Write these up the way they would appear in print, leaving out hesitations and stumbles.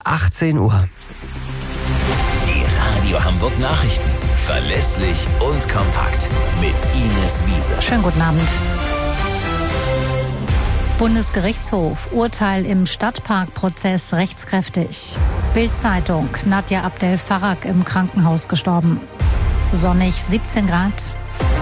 18 Uhr. Die Radio Hamburg Nachrichten. Verlässlich und kompakt. Mit Ines Wiese. Schönen guten Abend. Bundesgerichtshof. Urteil im Stadtparkprozess rechtskräftig. Bild-Zeitung. Nadja Abdel Farag im Krankenhaus gestorben. Sonnig 17 Grad.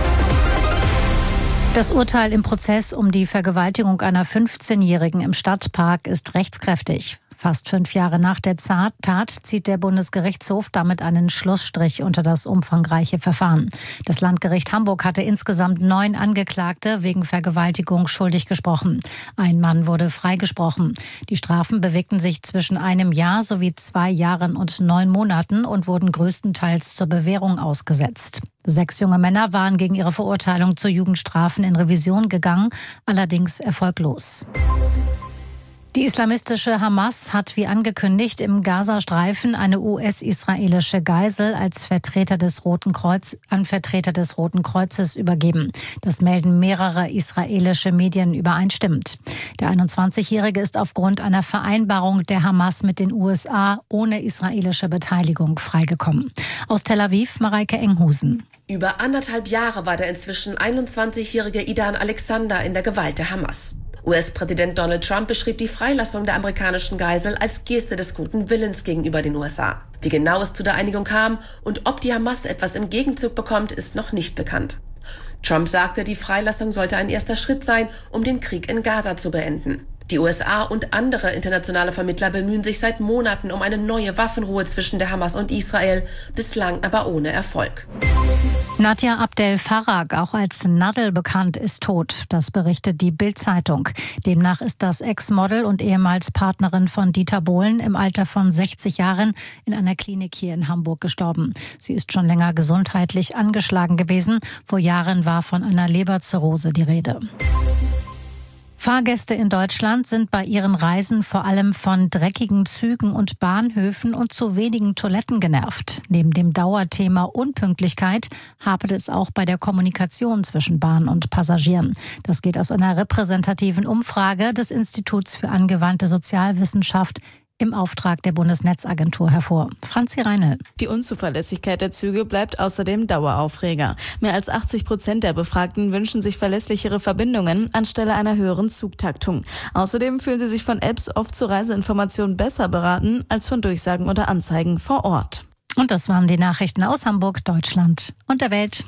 Das Urteil im Prozess um die Vergewaltigung einer 15-Jährigen im Stadtpark ist rechtskräftig. Fast 5 Jahre nach der Tat zieht der Bundesgerichtshof damit einen Schlussstrich unter das umfangreiche Verfahren. Das Landgericht Hamburg hatte insgesamt 9 Angeklagte wegen Vergewaltigung schuldig gesprochen. Ein Mann wurde freigesprochen. Die Strafen bewegten sich zwischen 1 Jahr sowie 2 Jahren und 9 Monaten und wurden größtenteils zur Bewährung ausgesetzt. 6 junge Männer waren gegen ihre Verurteilung zu Jugendstrafen in Revision gegangen, allerdings erfolglos. Die islamistische Hamas hat wie angekündigt im Gazastreifen eine US-israelische Geisel als Vertreter des Roten Kreuzes übergeben. Das melden mehrere israelische Medien übereinstimmend. Der 21-Jährige ist aufgrund einer Vereinbarung der Hamas mit den USA ohne israelische Beteiligung freigekommen. Aus Tel Aviv, Mareike Enghusen. Über 1,5 Jahre war der inzwischen 21-jährige Idan Alexander in der Gewalt der Hamas. US-Präsident Donald Trump beschrieb die Freilassung der amerikanischen Geisel als Geste des guten Willens gegenüber den USA. Wie genau es zu der Einigung kam und ob die Hamas etwas im Gegenzug bekommt, ist noch nicht bekannt. Trump sagte, die Freilassung sollte ein erster Schritt sein, um den Krieg in Gaza zu beenden. Die USA und andere internationale Vermittler bemühen sich seit Monaten um eine neue Waffenruhe zwischen der Hamas und Israel, bislang aber ohne Erfolg. Nadja Abdel Farag, auch als Nadel bekannt, ist tot. Das berichtet die Bild-Zeitung. Demnach ist das Ex-Model und ehemals Partnerin von Dieter Bohlen im Alter von 60 Jahren in einer Klinik hier in Hamburg gestorben. Sie ist schon länger gesundheitlich angeschlagen gewesen. Vor Jahren war von einer Leberzirrhose die Rede. Fahrgäste in Deutschland sind bei ihren Reisen vor allem von dreckigen Zügen und Bahnhöfen und zu wenigen Toiletten genervt. Neben dem Dauerthema Unpünktlichkeit hapert es auch bei der Kommunikation zwischen Bahn und Passagieren. Das geht aus einer repräsentativen Umfrage des Instituts für angewandte Sozialwissenschaft im Auftrag der Bundesnetzagentur hervor. Franzi Reinl. Die Unzuverlässigkeit der Züge bleibt außerdem Daueraufreger. Mehr als 80% der Befragten wünschen sich verlässlichere Verbindungen anstelle einer höheren Zugtaktung. Außerdem fühlen sie sich von Apps oft zur Reiseinformation besser beraten als von Durchsagen oder Anzeigen vor Ort. Und das waren die Nachrichten aus Hamburg, Deutschland und der Welt.